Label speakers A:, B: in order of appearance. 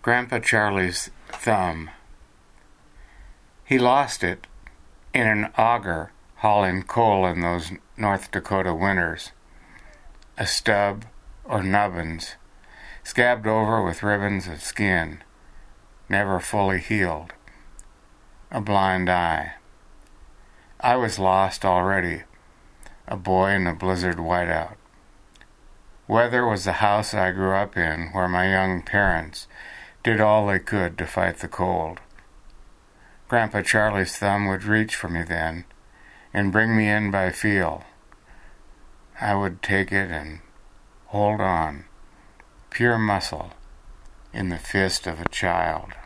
A: Grandpa Charlie's thumb. He lost it in an auger hauling coal in those North Dakota winters. A stub or nubbins, scabbed over with ribbons of skin, never fully healed. A blind eye. I was lost already, a boy in a blizzard whiteout. Weather was the house I grew up in, where my young parents did all they could to fight the cold. Grandpa Charlie's thumb would reach for me then and bring me in by feel. I would take it and hold on, pure muscle, in the fist of a child.